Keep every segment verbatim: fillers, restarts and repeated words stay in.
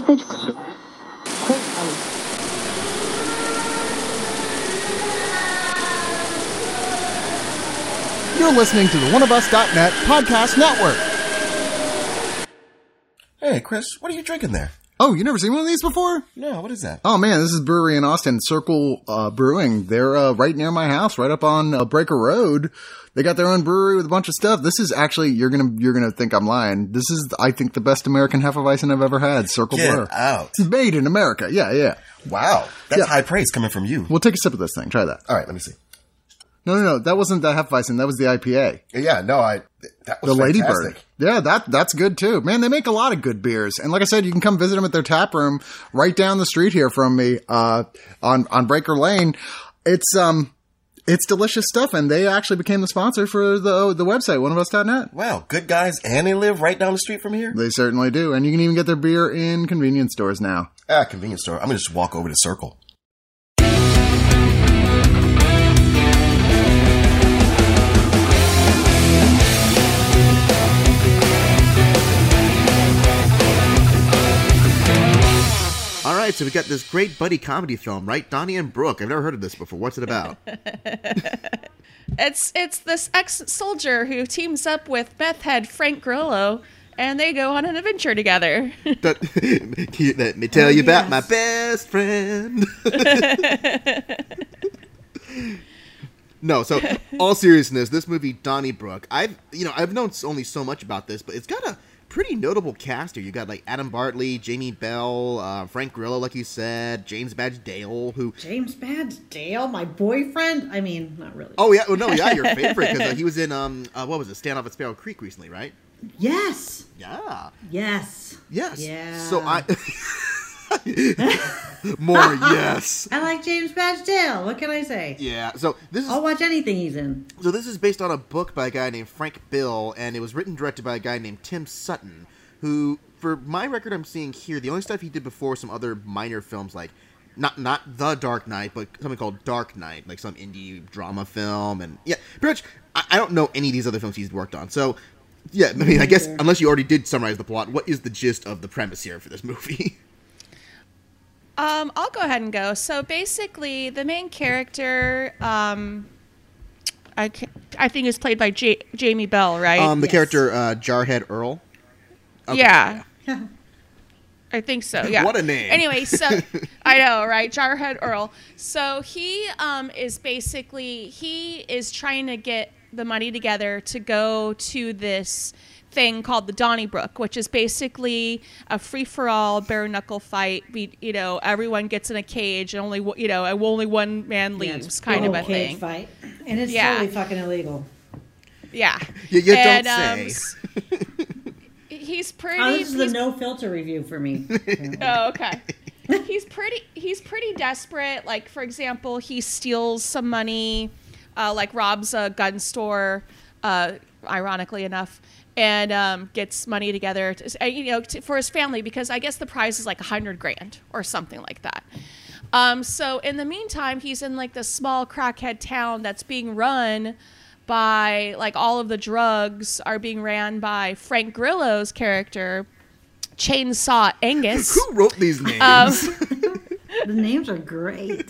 You're listening to the one of us dot net podcast network. Hey, Chris, what are you drinking there? Oh, you never seen one of these before? No, what is that? Oh man, this is a brewery in Austin, Circle uh, Brewing. They're uh, right near my house, right up on uh, Breaker Road. They got their own brewery with a bunch of stuff. This is actually, you're gonna you're gonna think I'm lying. This is, I think, the best American Hefeweizen I've ever had. Circle Get Brewer. out. It's made in America. Yeah, yeah. Wow, that's Yeah. high praise coming from you. We'll take a sip of this thing. Try that. All right, let me see. No, no, no. That wasn't the Hefeweizen. That was the I P A. Yeah, no, I that was The Ladybird. fantastic. Yeah, that that's good too. Man, they make a lot of good beers. And like I said, you can come visit them at their tap room right down the street here from me, uh, on, on Breaker Lane. It's, um, it's delicious stuff. And they actually became the sponsor for the, the website, one of us dot net. Wow, good guys, and they live right down the street from here? They certainly do. And you can even get their beer in convenience stores now. Ah, convenience store. I'm going to just walk over to Circle. All right, so we got this great buddy comedy film, right? Donnie and Brooke. I've never heard of this before. What's it about? It's it's this ex-soldier who teams up with meth head Frank Grillo, and they go on an adventure together. That- Let me tell Oh, you about yes. my best friend. No, so all seriousness, this movie Donnie Brooke, I've you know I've known only so much about this, but it's got a pretty notable cast here. You got like Adam Bartley, Jamie Bell, uh, Frank Grillo, like you said, James Badge Dale, who James Badge Dale, my boyfriend. I mean, not really. oh yeah, oh no, yeah, your favorite because uh, he was in um uh, what was it, Standoff at Sparrow Creek recently, right? Yes. Yeah. Yes. Yes. Yeah. So I more yes. I like James Badge Dale. What can I say? Yeah. So this is I'll watch anything he's in. So this is based on a book by a guy named Frank Bill, and it was written and directed by a guy named Tim Sutton, who, for my record I'm seeing here, the only stuff he did before was some other minor films like, not not The Dark Knight, but something called Dark Knight, like some indie drama film, and yeah, pretty much, I, I don't know any of these other films he's worked on, so, yeah, I mean, I guess, unless you already did summarize the plot, what is the gist of the premise here for this movie? Um, I'll go ahead and go. So basically, the main character, um, I, ca- I think is played by J- Jamie Bell, right? Um, the Yes. character, uh, Jarhead Earl. Okay, Yeah. I think so, yeah. What a name. Anyway, so, I know, right? Jarhead Earl. So he um, is basically, he is trying to get the money together to go to this thing called the Donnybrook, which is basically a free-for-all bare-knuckle fight. We, you know, everyone gets in a cage and only, one- you know, only one man Yeah, leaves, it's kind of a total cage thing. fight. And it's Yeah. totally fucking illegal. Yeah. You, you And, don't um, say. He's pretty. Oh, this is the he's no filter review for me. Oh, okay. he's pretty. He's pretty desperate. Like, for example, he steals some money, uh, like robs a gun store, uh, ironically enough, and um, gets money together, to, uh, you know, to, for his family because I guess the prize is like a hundred grand or something like that. Um, so in the meantime, he's in like this small crackhead town that's being run by like all of the drugs are being ran by Frank Grillo's character, Chainsaw Angus. Who wrote these names? Um, The names are great.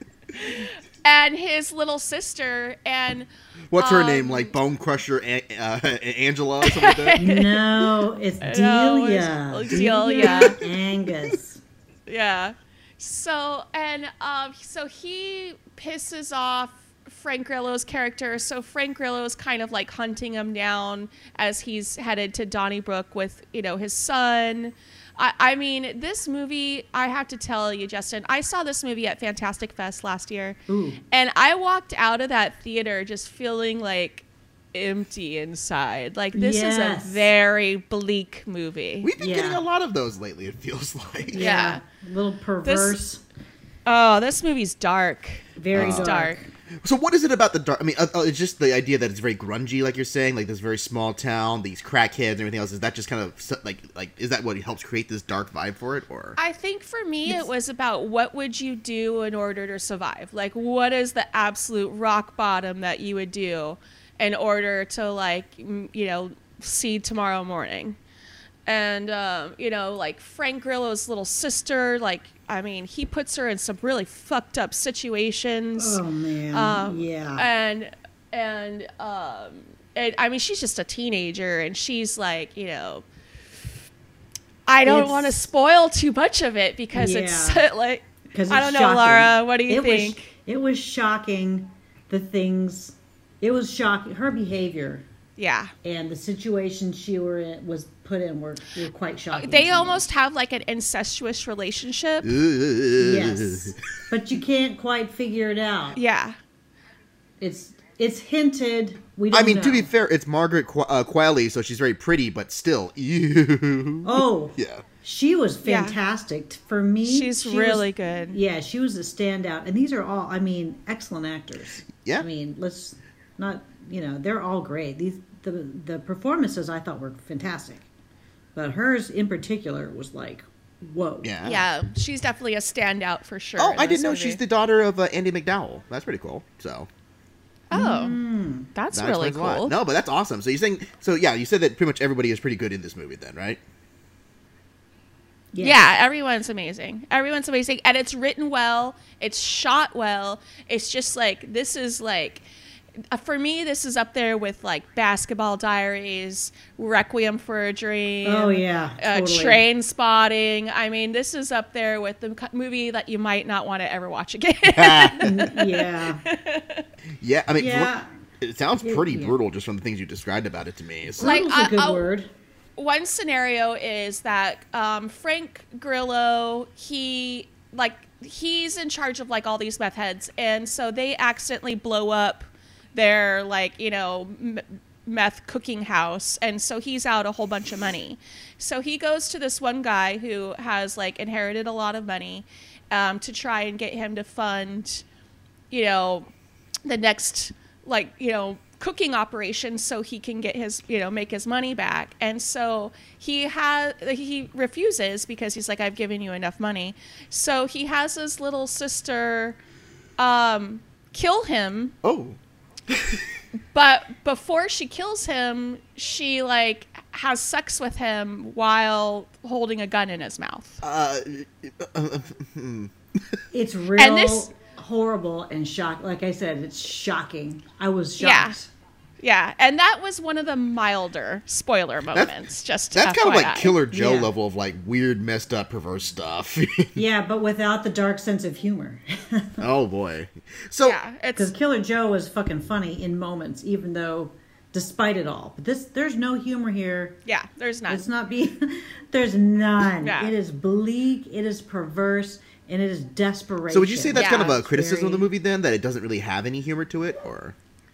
and his little sister, and What's her um, name? Like Bone Crusher An- uh, Angela or something like that? No, it's No, Delia. it's Delia. Angus. yeah. So and um, so he pisses off Frank Grillo's character. So Frank Grillo is kind of like hunting him down as he's headed to Donnybrook with, you know, his son. I, I mean, this movie, I have to tell you, Justin, I saw this movie at Fantastic Fest last year. Ooh. And I walked out of that theater just feeling like empty inside. Like, this Yes. is a very bleak movie. We've been Yeah. getting a lot of those lately, it feels like. Yeah. A little perverse. Oh, this movie's dark. very It's dark. dark. So what is it about the dark? I mean, uh, uh, it's just the idea that it's very grungy, like you're saying, like this very small town, these crackheads and everything else. Is that just kind of so- like, like is that what helps create this dark vibe for it, or? I think for me, it was about what would you do in order to survive? Like, what is the absolute rock bottom that you would do in order to, like, m- you know, see tomorrow morning? and um, you know, like Frank Grillo's little sister, like I mean, he puts her in some really fucked up situations. Oh man, um, yeah. And and um, and I mean, she's just a teenager, and she's like, you know, I don't It's- want to spoil too much of it because it's Yeah. like, Because I don't know, Laura, what do you it think? Was, it was shocking. The things, it was shocking. Her behavior yeah. and the situation she were in, was put in were, were quite shocking. They to me. almost have like an incestuous relationship. Yes, but you can't quite figure it out. Yeah. It's it's hinted. We don't I mean, know. to be fair, it's Margaret Qu- uh, Qualley, so she's very pretty, but still, ew. Oh, Yeah. she was Yeah. fantastic. For me, She's she really was- good. Yeah, she was a standout. And these are all, I mean, excellent actors. Yeah. I mean, let's not, you know, they're all great. These the the performances I thought were fantastic, but hers in particular was like, whoa. Yeah. Yeah. She's definitely a standout for sure. Oh, in I this didn't know movie. she's the daughter of uh, Andy McDowell. That's pretty cool. So Oh, Mm. that's that really explains a lot. cool. No, but that's awesome. So you're saying, so yeah, you said that pretty much everybody is pretty good in this movie, then, right? Yes. Yeah, everyone's amazing. Everyone's amazing. And it's written well. It's shot well. It's just like, this is like, uh, for me, this is up there with like Basketball Diaries, Requiem for a Dream. Oh, yeah, Uh, totally. Train Spotting. I mean, this is up there with the co- movie that you might not want to ever watch again. Yeah. Yeah, I mean, from Yeah. what- it sounds It- pretty yeah. brutal just from the things you described about it to me. So, Like, Brutal's a good I- I'll- word. One scenario is that um, Frank Grillo, he like he's in charge of like all these meth heads, and so they accidentally blow up their like you know m- meth cooking house, and so he's out a whole bunch of money. So he goes to this one guy who has like inherited a lot of money um, to try and get him to fund, you know, the next like you know cooking operation so he can get his you know make his money back. And so he has he refuses because he's like, I've given you enough money. So he has his little sister um kill him, oh, but before she kills him, she like has sex with him while holding a gun in his mouth. uh, It's real this- horrible and shock. Like I said, it's shocking. I was Yeah. shocked. Yeah, and that was one of the milder spoiler moments. just that's F kind of Y I. like Killer Joe Yeah. level of like weird, messed up, perverse stuff. Yeah, but without the dark sense of humor. Oh boy. So Yeah, Because it's Killer Joe was fucking funny in moments, even though, despite it all. But this, there's no humor here. yeah. There's none. It's not be. There's none. Yeah. It is bleak. It is perverse, and it is desperation. So would you say that's kind of Yeah. a criticism Very- of the movie then, that it doesn't really have any humor to it, or?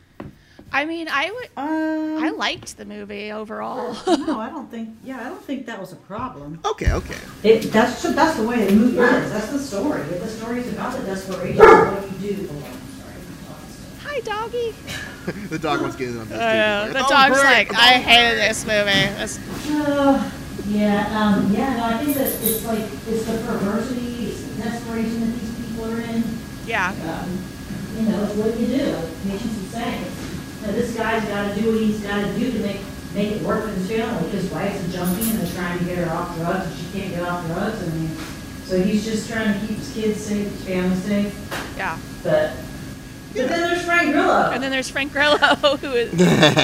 I mean, I would. Um, I liked the movie overall. no, I don't think. Yeah, I don't think that was a problem. Okay, okay. It, that's that's the way the movie is. That's the story. The story is about the desperation of what you do. Hold on, sorry. Hi, doggy. The dog wants to get in on this. Uh, too. the It's dog's all like, great. I hated this movie. This- Oh, yeah, um, yeah, no, I think that it's like, it's the perversity, it's the desperation that these people are in. yeah, Um, you know, it's what you do, like Patience was saying. You know, this guy's gotta do what he's gotta do to make, make it work for his family. His wife's a junkie and they're trying to get her off drugs, and she can't get off drugs, I mean, so he's just trying to keep his kids safe, his family safe, yeah. but, but then there's Frank Grillo. And then there's Frank Grillo, who is,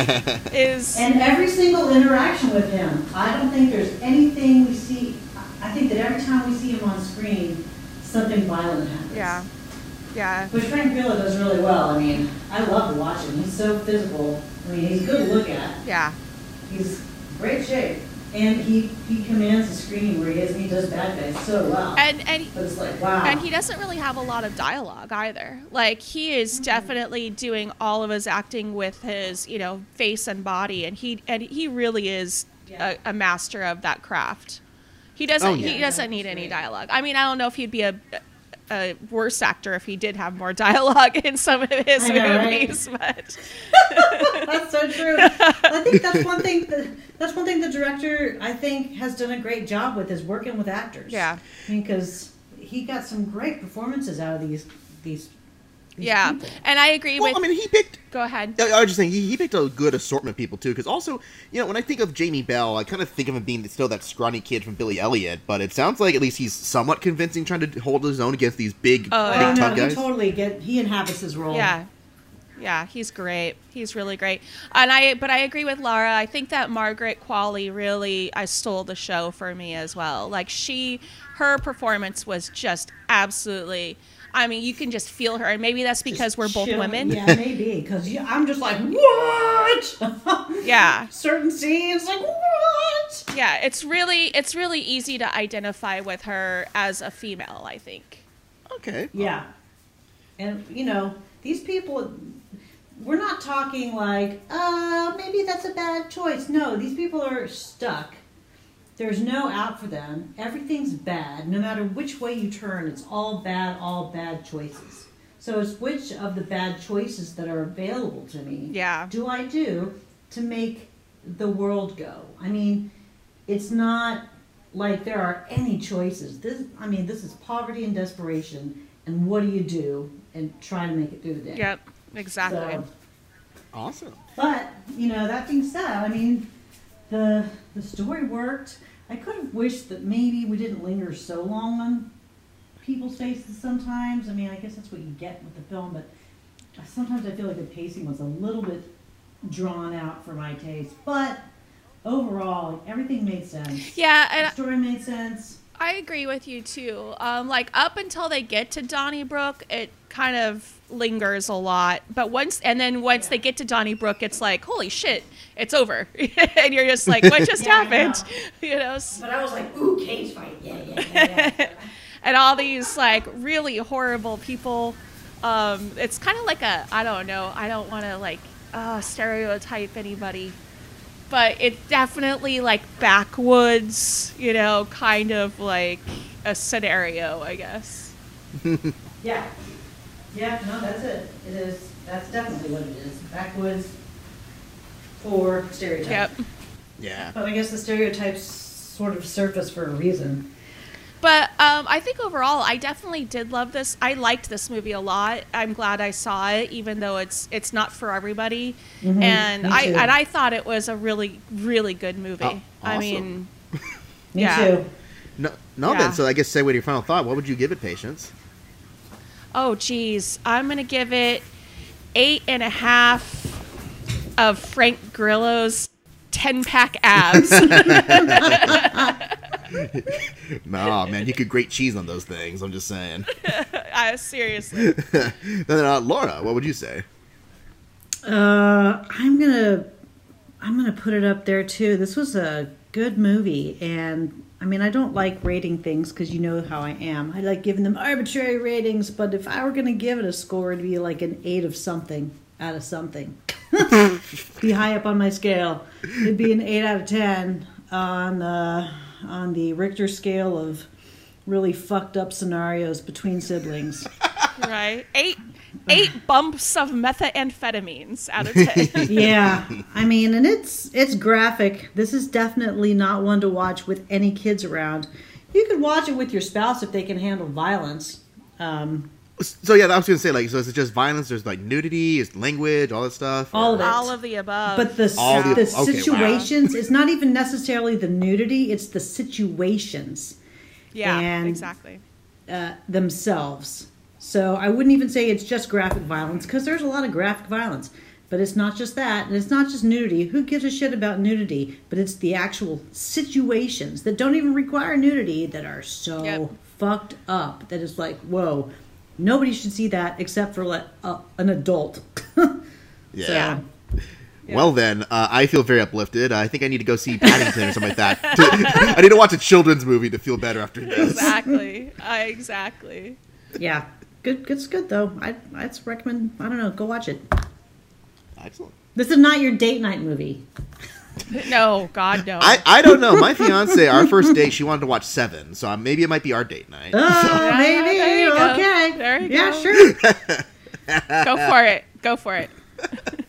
is And every single interaction with him, I don't think there's anything we see, I think that every time we see him on screen, something violent happens. yeah, yeah, Which Frank Grillo does really well. I mean, I love to watch him. He's so physical. I mean, he's good to look at. yeah, He's great shape. And he, he commands the screen where he is, and he does bad guys so well. and and but it's like, wow. and he doesn't really have a lot of dialogue either. Like he is definitely doing all of his acting with his, you know, face and body, and he and he really is Yeah. a, a master of that craft. He doesn't Oh, yeah. he doesn't Yeah, need that's any great. dialogue. I mean, I don't know if he'd be a a worse actor if he did have more dialogue in some of his I know, right? movies, but That's so true. I think that's one thing. That, that's one thing the director, I think, has done a great job with, is working with actors. Yeah. I mean, because he got some great performances out of these these these Yeah, people. and I agree Well, with. I mean, he picked. Go ahead. I I was just saying he, he picked a good assortment of people too. Because also, you know, when I think of Jamie Bell, I kind of think of him being still that scrawny kid from Billy Elliot. But it sounds like at least he's somewhat convincing, trying to hold his own against these big, Oh, big yeah. Oh no, tough he guys. totally get he inhabits his role. Yeah. Yeah, he's great. He's really great. And I but I agree with Laura. I think that Margaret Qualley really I stole the show for me as well. Like she her performance was just absolutely I mean, you can just feel her and maybe that's because we're both Chill- women. Yeah, maybe because I'm just like what? Yeah. Certain scenes like what? Yeah, it's really it's really easy to identify with her as a female, I think. Okay. Yeah, and you know these people. We're not talking like, uh, maybe that's a bad choice. No, these people are stuck. There's no out for them. Everything's bad. No matter which way you turn, it's all bad, all bad choices. So it's which of the bad choices that are available to me Yeah. do I do to make the world go? I mean, it's not like there are any choices. This, I mean, this is poverty and desperation. And what do you do? And try to make it through the day. Yep, exactly. So, Awesome. but you know, that being said, I mean, the the story worked. I could have wished that maybe we didn't linger so long on people's faces. Sometimes, I mean, I guess that's what you get with the film, but sometimes I feel like the pacing was a little bit drawn out for my taste. But overall, everything made sense. Yeah, The and story made sense. I agree with you too. Um, like up until they get to Donnybrook, it kind of lingers a lot. But once, and then once Yeah. they get to Donnybrook, it's like, holy shit, it's over, and you're just like, what just Yeah, I happened? You know, s- But I was like, ooh, cage fight, yeah, yeah, yeah, yeah. and all these like really horrible people. Um, it's kind of like a, I don't know, I don't want to like uh, stereotype anybody. But it's definitely like backwoods, you know, kind of like a scenario, I guess. Yeah. Yeah, no, that's it. It is. That's definitely what it is. Backwoods for stereotype. Yep. Yeah. But I guess the stereotypes sort of surface for a reason. But um, I think overall, I definitely did love this. I liked this movie a lot. I'm glad I saw it, even though it's it's not for everybody. Mhm, And me I too. and I thought it was a really really good movie. Oh, I awesome. mean, Me Yeah. too. No, no. Yeah. Then, so I guess segue to your final thought. What would you give it, Patience? oh geez, I'm gonna give it eight and a half of Frank Grillo's ten pack abs. Nah, man, you could grate cheese on those things. I'm just saying. uh, seriously. Then, uh, Laura, what would you say? Uh, I'm gonna, I'm gonna put it up there too. This was a good movie, and I mean, I don't like rating things because you know how I am. I like giving them arbitrary ratings, but if I were gonna give it a score, it'd be like an eight of something out of something. Be high up on my scale. It'd be an eight out of ten on the on the Richter scale of really fucked up scenarios between siblings. Right? Eight eight bumps of methamphetamines out of ten. Yeah, I mean, and it's it's graphic. This is definitely not one to watch with any kids around. You could watch it with your spouse if they can handle violence. Um, So yeah, I was gonna say like, so is it just violence? There's like nudity, is language, all that stuff. all of it. All of the above. But the, All the, the- okay, wow. situations, it's not even necessarily the nudity, it's the situations yeah, and- exactly. uh, themselves. So I wouldn't even say it's just graphic violence, because there's a lot of graphic violence. But it's not just that, and it's not just nudity. Who gives a shit about nudity? But it's the actual situations that don't even require nudity that are so Yep. fucked up that it's like, whoa, nobody should see that except for like, uh, an adult. Yeah. So, Well then, uh, I feel very uplifted. I think I need to go see Paddington or something like that. To- I need to watch a children's movie to feel better after this. Exactly. I exactly. yeah, good. It's good though. I I'd recommend. I don't know. Go watch it. Excellent. This is not your date night movie. No, God no. I, I don't know. My fiance, our first date, she wanted to watch Seven, so maybe it might be our date night. Oh, Yeah, maybe. there you go. Okay. There you yeah, go. sure. Go for it. Go for it.